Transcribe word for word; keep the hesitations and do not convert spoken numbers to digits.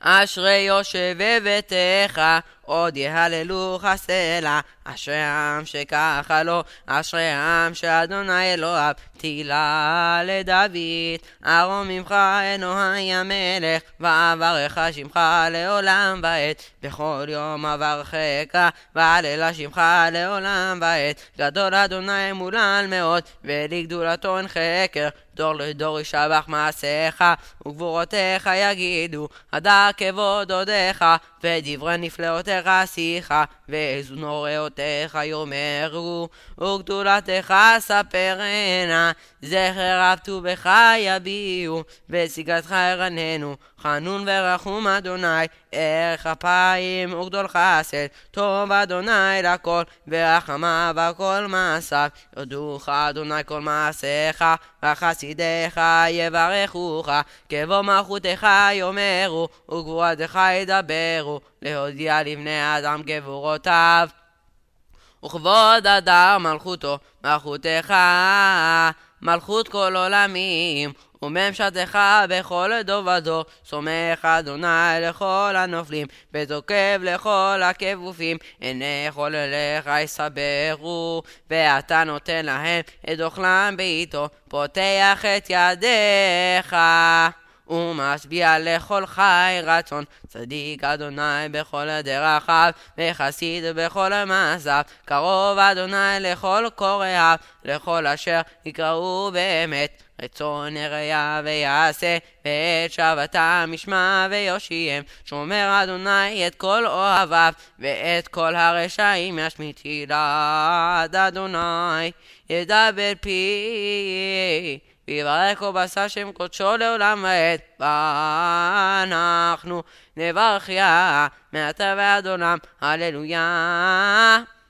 אשרי יושב בביתך, עוד יהללוך סלע. אשרי העם שככה לו, אשרי העם שאדוני אלוהיו תהילה לדוד. ארום ממך אלוהי המלך, ואברך שמך לעולם ועד. בכל יום אברכך, ואהלל שמך לעולם ועד. גדול אדוני מולל מאוד, ולגדולתו אין חקר. דור לדור ישבח מעשיך, וגבורותיך יגידו. הדר כבוד הודיך, ודברי נפלאותיך עשיך, ואיזו נוראותיך יאמרו. וגדולתך ספרנה, זכר רב טובך יביאו, ושגתך ירננו. חנון ורחום אדוני, ערך אפיים וגדול חסד. טוב אדוני לכל, ורחמיו על כל מעשיו. יודוך אדוני כל מעשיך, וחסידיך יברכוך. כבוד מלכותך יאמרו, וגבורתך ידברו, להודיע לבני אדם גבורותיו. וכבוד הדר מלכותו, מלכותך מלכות כל עולמים. וממשלתך בכל דור ודור. סומך אדוני לכל הנופלים, ותוקף לכל הכבופים. עיני כל אליך יסברו, ואתה נותן להם את אוכלם בעיתו. פותח את ידיך, ומשביע לכל חי רצון. צדיק אדוני בכל דרכיו, וחסיד בכל מעשיו. קרוב אדוני לכל קוראיו, לכל אשר יקראו באמת. רצון יראה ויעשה, ואת שבתם ישמע ויושיעם. שומר אדוני את כל אוהביו, ואת כל הרשעים ישמיט. ילד אדוני ידבר פי, ויברך ובשא שם קודשו לעולם ועד. ואנחנו נברכיה מעתה ועד עולם. הללויה.